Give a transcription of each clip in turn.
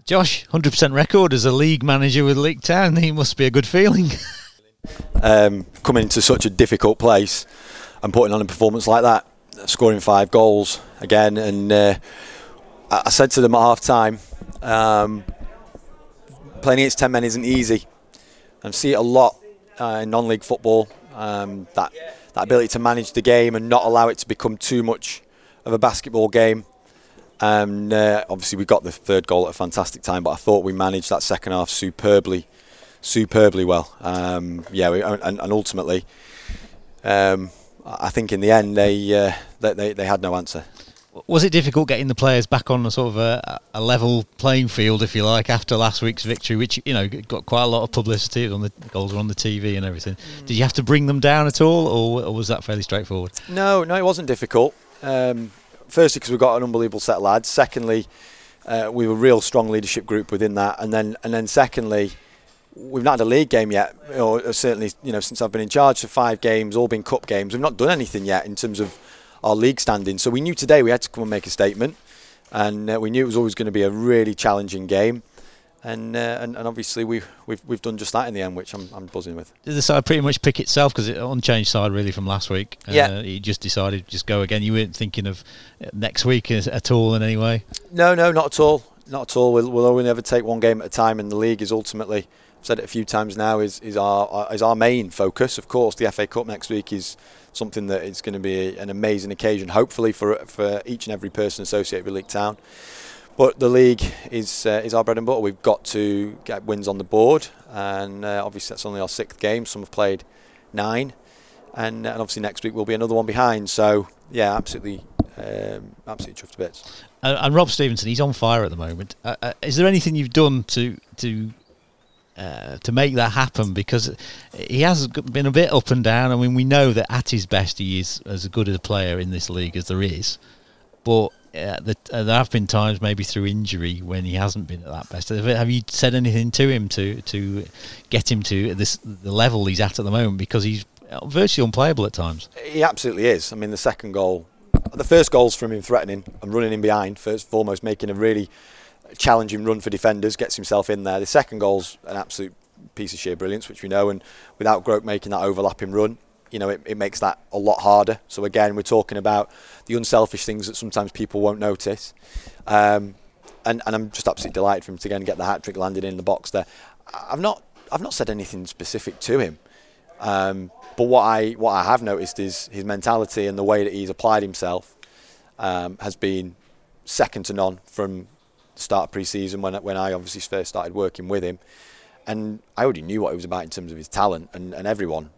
Josh, 100% record as a league manager with Leek Town. He must be a good feeling. Coming into such a difficult place and putting on a performance like that, scoring 5 goals again, and I said to them at half time, playing against 10 men isn't easy. I see it a lot in non-league football, that ability to manage the game and not allow it to become too much of a basketball game. And obviously we got the third goal at a fantastic time, but I thought we managed that second half superbly well. And ultimately, I think in the end they had no answer. Was it difficult getting the players back on a sort of a level playing field, if you like, after last week's victory, which got quite a lot of publicity? The goals were on the TV and everything. Did you have to bring them down at all, or was that fairly straightforward? No, it wasn't difficult. Firstly, because we've got an unbelievable set of lads. Secondly, we were a real strong leadership group within that, and then secondly, we've not had a league game yet, or certainly since I've been in charge for 5 games, all been cup games. We've not done anything yet in terms of our league standing. So we knew today we had to come and make a statement, and we knew it was always going to be a really challenging game, and obviously we've done just that in the end, which I'm buzzing with. Did the side pretty much pick itself, because it unchanged side really from last week? Yeah, you just decided to just go again. You weren't thinking of next week at all in any way? No, not at all. We'll only ever take one game at a time, and the league is ultimately, I've said it a few times now, is our main focus. Of course, the FA Cup next week is something that is going to be an amazing occasion, hopefully for each and every person associated with Leek Town. But the league is our bread and butter. We've got to get wins on the board, and obviously that's only our 6th game. Some have played 9, and obviously next week will be another one behind. So yeah, absolutely chuffed to bits. And Rob Stevenson, he's on fire at the moment. Is there anything you've done to make that happen? Because he has been a bit up and down. I mean, we know that at his best he is as good a player in this league as there is, but there have been times, maybe through injury, when he hasn't been at that best. Have you said anything to him to get him to the level he's at the moment? Because he's virtually unplayable at times. He absolutely is. I mean, the first goal's from him threatening and running in behind, first and foremost, making a really challenging run for defenders, gets himself in there. The second goal's an absolute piece of sheer brilliance, which we know, and without Groke making that overlapping run, it makes that a lot harder. So again, we're talking about the unselfish things that sometimes people won't notice, and I'm just absolutely delighted for him to again get the hat-trick landed in the box there. I've not said anything specific to him, but what I have noticed is his mentality and the way that he's applied himself has been second to none from the start of pre-season when I obviously first started working with him, and I already knew what he was about in terms of his talent, and everyone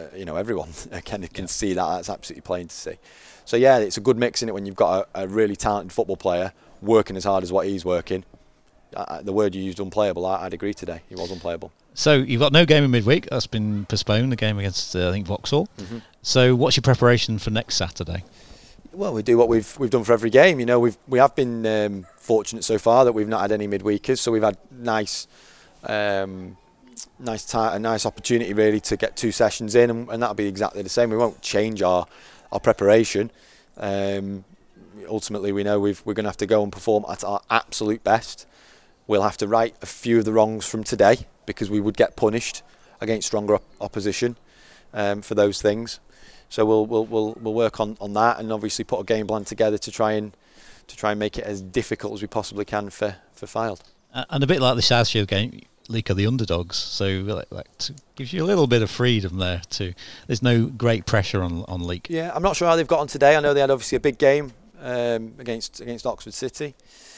can see that. That's absolutely plain to see. So yeah, it's a good mix in it when you've got a really talented football player working as hard as what he's working. The word you used, unplayable, I'd agree today. He was unplayable. So you've got no game in midweek. That's been postponed, the game against I think Vauxhall. Mm-hmm. So what's your preparation for next Saturday? Well, we do what we've done for every game. We have been fortunate so far that we've not had any midweekers, so we've had a nice opportunity really to get 2 sessions in, and that'll be exactly the same. We won't change our preparation. Ultimately, we know we're going to have to go and perform at our absolute best. We'll have to right a few of the wrongs from today, because we would get punished against stronger opposition for those things. So we'll work on that, and obviously put a game plan together to try and make it as difficult as we possibly can for Fylde. And a bit like the South Shield game, Leek are the underdogs, so that gives you a little bit of freedom there too. There's no great pressure on Leek. Yeah, I'm not sure how they've got on today. I know they had obviously a big game against Oxford City,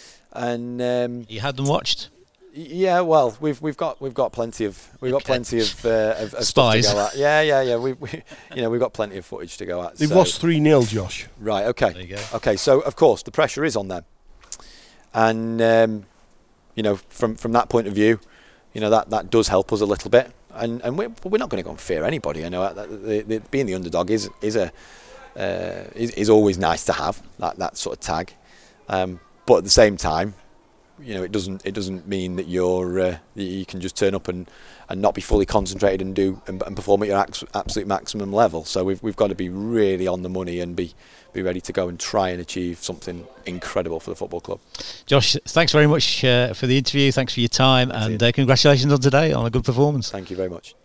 and you had them watched. Yeah, well, we've got plenty of spies stuff to go at. Yeah. We've got plenty of footage to go at. They've lost 3-0, Josh. Right. Okay. There you go. Okay. So of course the pressure is on them, and from that point of view, that does help us a little bit, and we're not going to go and fear anybody. I know that being the underdog is always nice to have that sort of tag, but at the same time, it doesn't mean that you can just turn up and not be fully concentrated and perform at your absolute maximum level. So we've got to be really on the money and be ready to go and try and achieve something incredible for the football club. Josh, thanks very much for the interview. Thanks for your time, and congratulations on today on a good performance. Thank you very much.